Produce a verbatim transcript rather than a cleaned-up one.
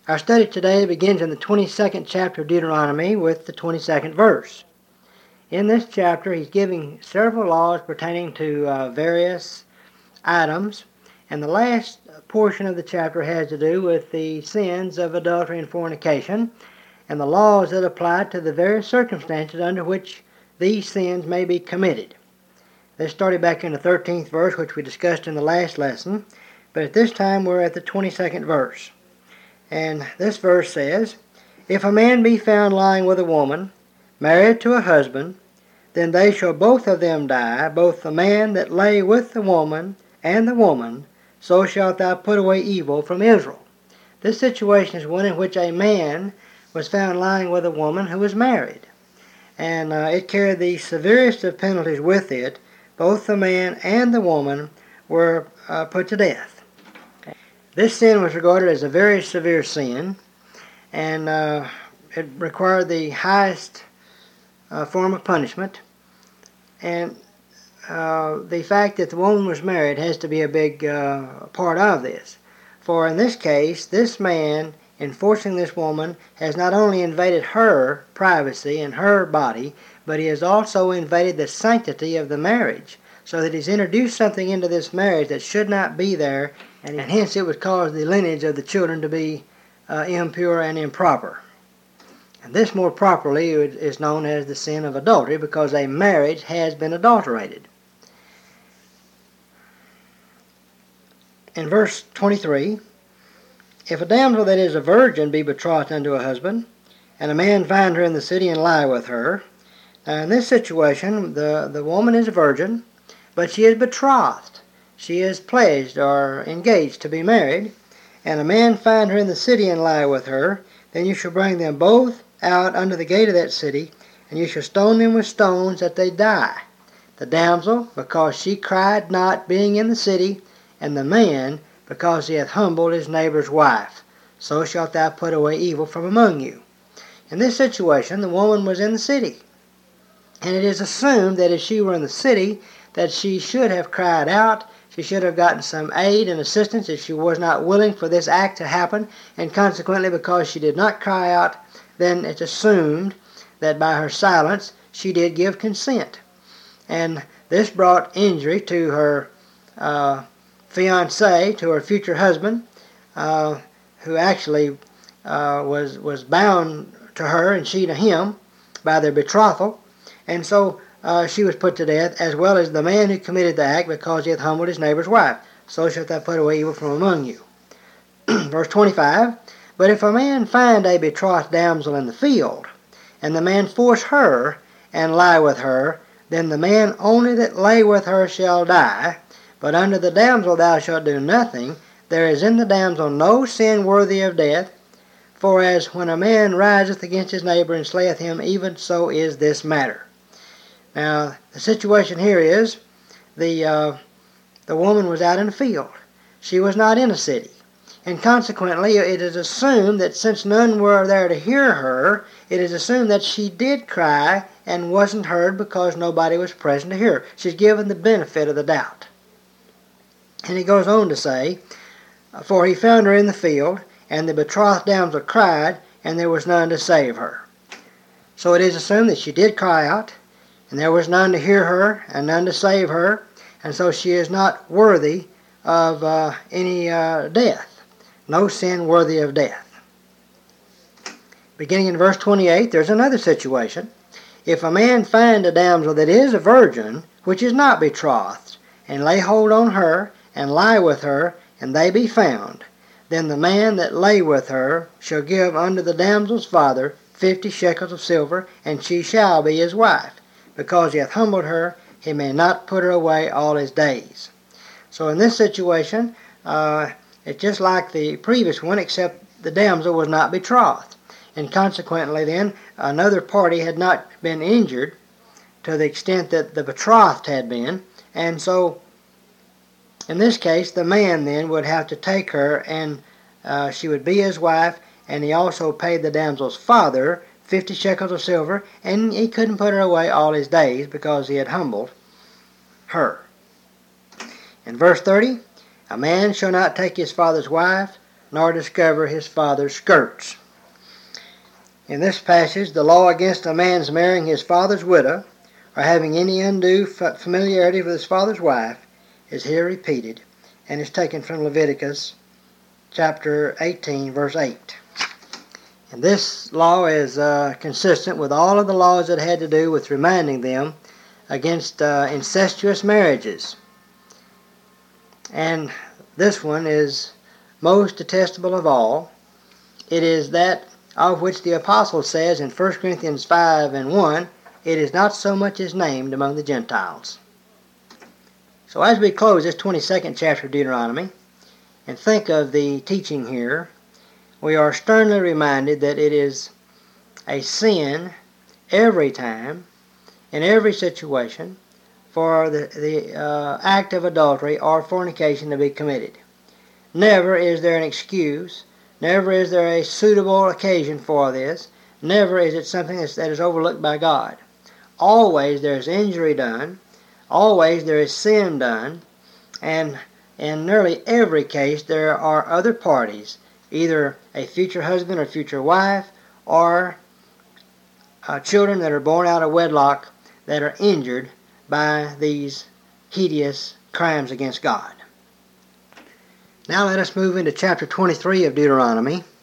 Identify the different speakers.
Speaker 1: Our study today begins in the twenty-second chapter of Deuteronomy with the twenty-second verse. In this chapter, he's giving several laws pertaining to uh, various items, and the last portion of the chapter has to do with the sins of adultery and fornication, and the laws that apply to the various circumstances under which these sins may be committed. This started back in the thirteenth verse, which we discussed in the last lesson, but at this time we're at the twenty-second verse. And this verse says, "If a man be found lying with a woman, married to a husband, then they shall both of them die, both the man that lay with the woman and the woman, so shalt thou put away evil from Israel." This situation is one in which a man was found lying with a woman who was married. And uh, it carried the severest of penalties with it. Both the man and the woman were uh, put to death. This sin was regarded as a very severe sin, and uh, it required the highest uh, form of punishment. And uh, the fact that the woman was married has to be a big uh, part of this. For in this case, this man, in forcing this woman, has not only invaded her privacy and her body, but he has also invaded the sanctity of the marriage, so that he's introduced something into this marriage that should not be there, and, and hence it would cause the lineage of the children to be uh, impure and improper. And this more properly is known as the sin of adultery, because a marriage has been adulterated. In verse twenty-three, "If a damsel that is a virgin be betrothed unto a husband, and a man find her in the city and lie with her." Now in this situation, the, the woman is a virgin, but she is betrothed. She is pledged or engaged to be married, and a man find her in the city and lie with her, then you shall bring them both out unto the gate of that city, and you shall stone them with stones that they die. The damsel, because she cried not, being in the city, and the man, because he hath humbled his neighbor's wife. So shalt thou put away evil from among you." In this situation, the woman was in the city, and it is assumed that if she were in the city, that she should have cried out. She should have gotten some aid and assistance if she was not willing for this act to happen, and consequently, because she did not cry out, then it's assumed that by her silence she did give consent. And this brought injury to her uh, fiancé, to her future husband, uh, who actually uh, was, was bound to her and she to him by their betrothal. And so uh, she was put to death, as well as the man who committed the act, because he hath humbled his neighbor's wife. So shalt thou put away evil from among you. Verse twenty-five, "But if a man find a betrothed damsel in the field, and the man force her, and lie with her, then the man only that lay with her shall die. But unto the damsel thou shalt do nothing. There is in the damsel no sin worthy of death. For as when a man riseth against his neighbor and slayeth him, even so is this matter." Now, the situation here is the uh, the woman was out in the field. She was not in a city. And consequently, it is assumed that since none were there to hear her, it is assumed that she did cry and wasn't heard because nobody was present to hear her. She's given the benefit of the doubt. And he goes on to say, "For he found her in the field, and the betrothed damsel cried, and there was none to save her." So it is assumed that she did cry out, and there was none to hear her, and none to save her, and so she is not worthy of uh, any uh, death. No sin worthy of death. Beginning in verse twenty-eight, there's another situation. "If a man find a damsel that is a virgin, which is not betrothed, and lay hold on her, and lie with her, and they be found, then the man that lay with her shall give unto the damsel's father fifty shekels of silver, and she shall be his wife. Because he hath humbled her, he may not put her away all his days." So in this situation, uh, it's just like the previous one, except the damsel was not betrothed. And consequently then, another party had not been injured to the extent that the betrothed had been. And so, in this case, the man then would have to take her, and uh, she would be his wife, and he also paid the damsel's father fifty shekels of silver, and he couldn't put her away all his days because he had humbled her. In verse thirty, "A man shall not take his father's wife, nor discover his father's skirts. In this passage, the law against a man's marrying his father's widow or having any undue familiarity with his father's wife is here repeated and is taken from Leviticus chapter eighteen, verse eight. And this law is uh, consistent with all of the laws that had to do with reminding them against uh, incestuous marriages. And this one is most detestable of all. It is that of which the apostle says in First Corinthians five and one, it is not so much as named among the Gentiles. So as we close this twenty-second chapter of Deuteronomy and think of the teaching here, we are sternly reminded that it is a sin every time, in every situation, for the, the uh, act of adultery or fornication to be committed. Never is there an excuse, never is there a suitable occasion for this, never is it something that's, that is overlooked by God. Always there is injury done, always there is sin done, and in nearly every case there are other parties, either a future husband or future wife, or uh, children that are born out of wedlock that are injured by these hideous crimes against God. Now let us move into chapter twenty-three of Deuteronomy.